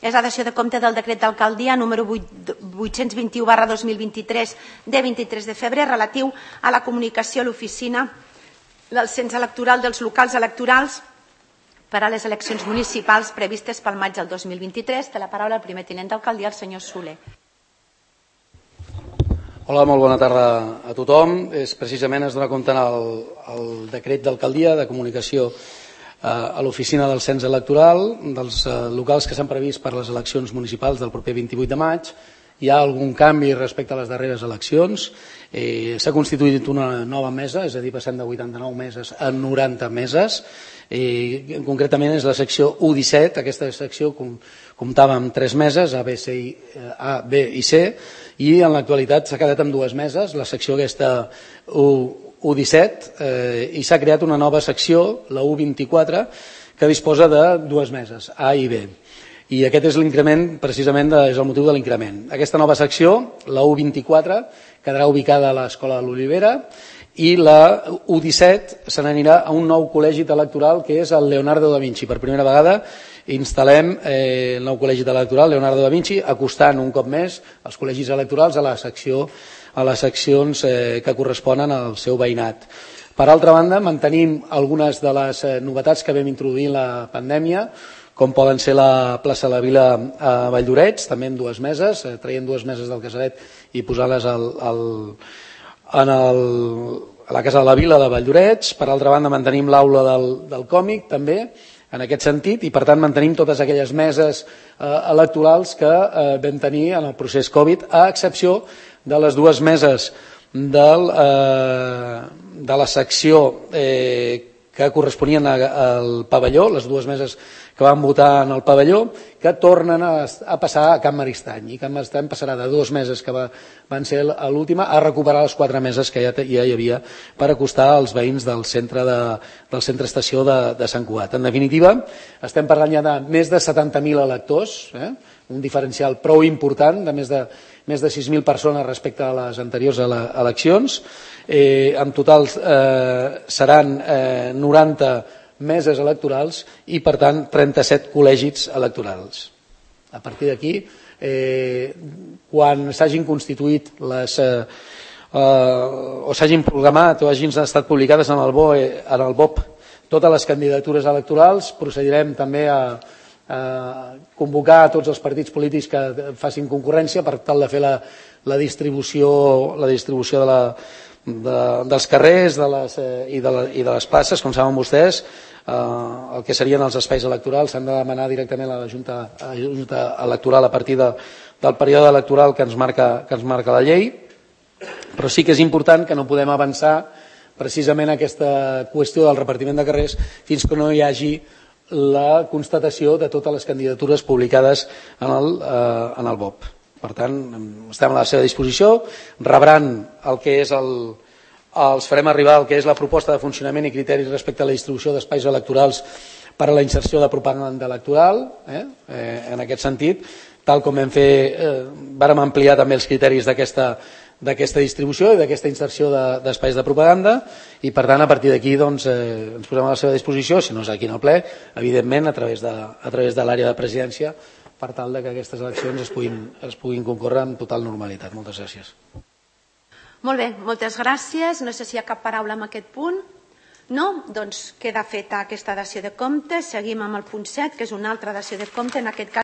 És la dació de compte del decret d'alcaldia número 821/2023 de 23 de febrer relatiu a la comunicació a l'oficina del cens electoral dels locals electorals per a les eleccions municipals previstes pel maig del 2023. Té la paraula el primer tinent d'alcaldia, el senyor Soler. Hola, molt bona tarda a tothom. Precisament es dona compte en el decret d'alcaldia de comunicació a l'oficina del cens electoral dels locals que s'han previst per les eleccions municipals del proper 28 de maig. Hi ha algun canvi respecte a les darreres eleccions. S'ha constituït una nova mesa, és a dir, passem de 89 meses a 90 meses. Concretament és la secció U17. Aquesta secció comptava amb 3 meses, A, B i C, i en l'actualitat s'ha quedat amb 2 meses, la secció aquesta U17, i s'ha creat una nova secció, la U24, que disposa de 2 meses, A i B. I aquest és l'increment, precisament és el motiu de l'increment. Aquesta nova secció, la U24, quedarà ubicada a l'Escola de l'Olivera, i la U17 se n'anirà a un nou col·legi electoral que és el Leonardo da Vinci. Per primera vegada instal·lem el nou col·legi electoral Leonardo da Vinci, acostant un cop més els col·legis electorals a les seccions que corresponen al seu veïnat. Per altra banda, mantenim algunes de les novetats que vam introduir en la pandèmia, com poden ser la plaça de la Vila a Valldoreix, també en 2 meses, traient 2 meses del Casalet i posant-les a la Casa de la Vila de Valldoreix. Per altra banda, mantenim l'aula del còmic, també, en aquest sentit, i per tant mantenim totes aquelles meses electorals que vam tenir en el procés Covid, a excepció de les 2 meses de la secció que corresponien al pavelló, les 2 meses que van votar en el pavelló, que tornen a passar a Can Maristany. I Can Maristany passarà de 2 meses que van ser l'última a recuperar les 4 meses que ja hi havia per acostar als veïns del centre estació de Sant Cugat. En definitiva, estem parlant ja de més de 70.000 electors, un diferencial prou important de més de 6.000 persones respecte a les anteriors eleccions. En total seran 90 meses electorals i, per tant, 37 col·legis electorals. A partir d'aquí, quan s'hagin constituït o s'hagin programat o hagin estat publicades en el BOP totes les candidatures electorals, procedirem també a convocar a tots els partits polítics que facin concurrència per tal de fer la distribució dels carrers i de les places. Com saben vostès, el que serien els espais electorals s'han de demanar directament a la Junta Electoral a partir del període electoral que ens marca la llei, però sí que és important que no podem avançar precisament aquesta qüestió del repartiment de carrers fins que no hi hagi la constatació de totes les candidatures publicades en el BOP. Per tant, estem a la seva disposició, rebran el que és els farem arribar el que és la proposta de funcionament i criteris respecte a la distribució d'espais electorals per a la inserció de propaganda electoral. En aquest sentit, tal com vam fer, vàrem ampliar també els criteris d'aquesta distribució i d'aquesta inserció d'espais de propaganda, i per tant a partir d'aquí ens posem a la seva disposició, si no és aquí en el ple, evidentment a través de l'àrea de presidència, per tal que aquestes eleccions es puguin concórrer amb total normalitat. Moltes gràcies. Molt bé, moltes gràcies. No sé si hi ha cap paraula en aquest punt. No? Doncs queda feta aquesta dació de compte. Seguim amb el punt 7, que és una altra dació de compte, en aquest cas